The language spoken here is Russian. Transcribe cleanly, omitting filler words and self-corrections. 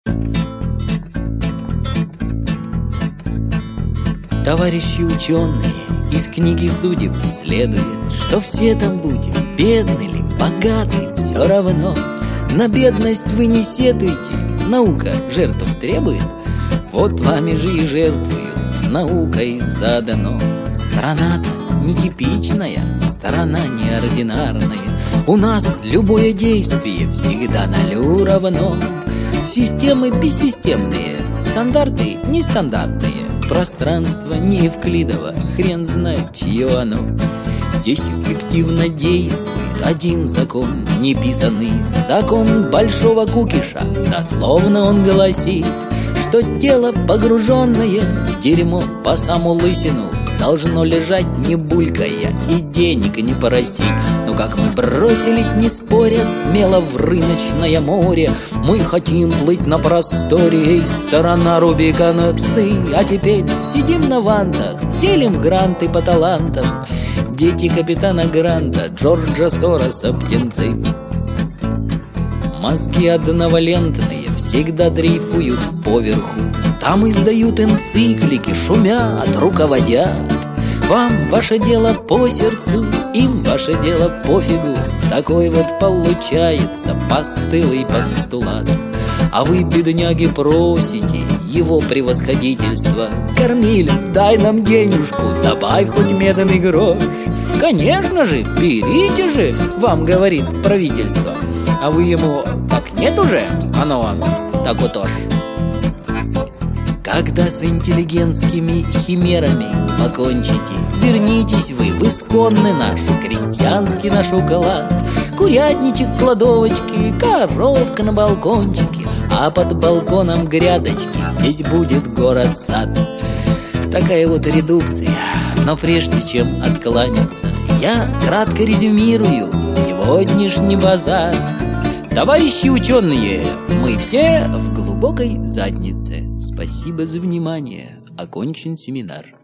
Товарищи ученые, из книги судеб следует, что все там будем, бедны ли, богаты, все равно. На бедность вы не сетуйте, наука жертв требует. Вот вами же и жертвуют, с наукой задано. Страна-то нетипичная, сторона неординарная. У нас любое действие всегда нулю равно. Системы бессистемные, стандарты нестандартные. Пространство не Евклидово, хрен знает, чье оно. Здесь эффективно действует один закон неписанный, закон большого кукиша. Дословно он гласит, что тело, погруженное в дерьмо по саму лысину, должно лежать не булькая и денег не просить. Но как мы бросились, не споря, смело в рыночное море, мы хотим плыть на просторе, и сторона Рубикона ци. А теперь сидим на вантах, делим гранты по талантам. Дети капитана Гранта, Джорджа Сороса, птенцы. Мозги одновалентные всегда дрейфуют поверху. Там издают энциклики, шумят, руководят. Вам ваше дело по сердцу, им ваше дело пофигу. Такой вот получается постылый постулат. А вы, бедняги, просите его превосходительство: кормилец, дай нам денежку, добавь хоть медный грош. Конечно же, берите же, вам говорит правительство. А вы ему: так нет уже, оно вам так вот уж. Когда с интеллигентскими химерами покончите, вернитесь вы в исконный наш крестьянский наш уклад. Курятничек в кладовочке, коровка на балкончике, а под балконом грядочки, здесь будет город-сад. Такая вот редукция. Но прежде чем откланяться, я кратко резюмирую сегодняшний базар. Товарищи ученые, мы все в глубокой заднице. Спасибо за внимание. Окончен семинар.